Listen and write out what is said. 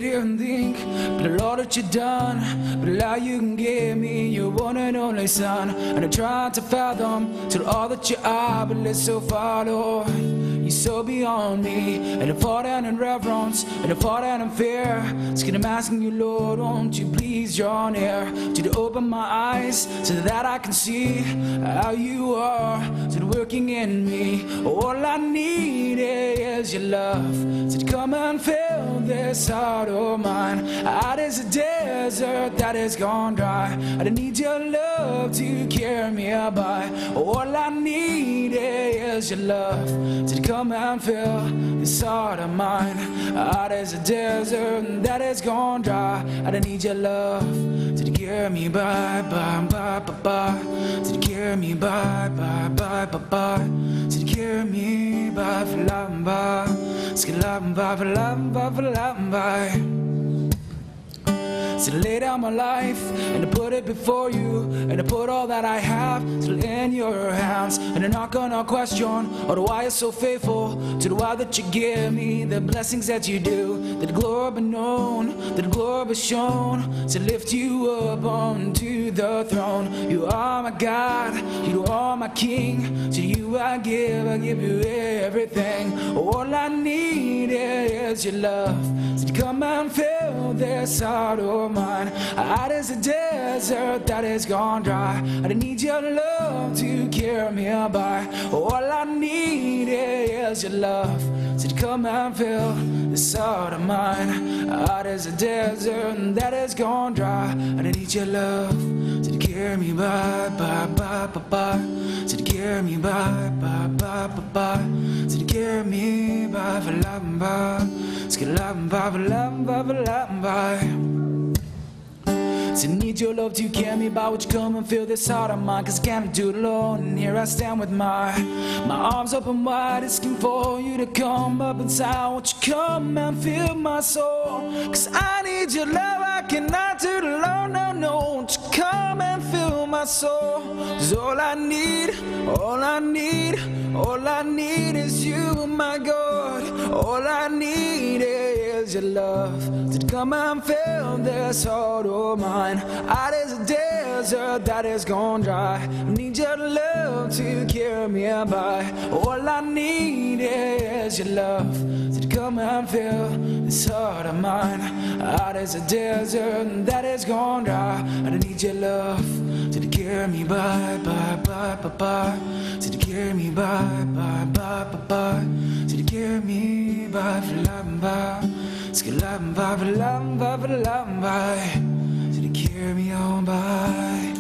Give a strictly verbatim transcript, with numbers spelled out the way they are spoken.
didn't think, but a lot that you done, but a lot you can give me, your one and only son. And I tried to fathom till all that you are, but let's so far, Lord. You're so beyond me, and I fall down in reverence, and I fall down in fear. So I'm asking you, Lord, won't you please draw near, to open my eyes so that I can see how you are, so working in me. All I need is your love, so come and fill this heart of mine. Out is a desert that is gone dry, I need your love to carry me by. All I need is your love, so come and fill this heart of mine. Out is a desert that is gone dry, I need your love to carry me by, by, by, by, by, to carry me by, by, by, by, by, to carry me by, for love, by, skillam, by, for love, by, for love, by. So I lay down my life and I put it before you, and I put all that I have still in your hands. And I'm not gonna question or why you're so faithful to the why that you give me, the blessings that you do, that glory be known, that glory be shown, to lift you up onto the throne. You are my God, you are my King, to you I give, I give you everything. All I need is your love, so come and fill this heart of mine. Out is a desert that is gone dry, I need your love to carry me by. All I need is your love, so come and fill this heart of mine. Out is a desert that is gone dry, I need your love, so carry me by, by, by, by, by, so carry me by, by, by, by, by, so carry me by, for love, by, skillam, by, for love, by, for love, by. So need your love to carry me by, would you come and fill this heart of mine, cause I can't do it alone. And here I stand with my, my arms open wide, asking for you to come up inside. Won't you come and fill my soul, cause I need your love, I cannot do it alone, no, no. Won't you come and fill my soul, cause all I need, all I need, all I need is you, my God. All I need is your love, to come and fill this heart of mine. Out is a desert that is gone dry, I need your love to carry me by. All I need is your love, to come and fill this heart of mine. Out is a desert that is gone dry, I need your love to carry me by, by, by, by, by, to carry me by, by, by, by, by, to carry me by, for love, by, skillam, by, for love, by, for love, by, to carry me on by.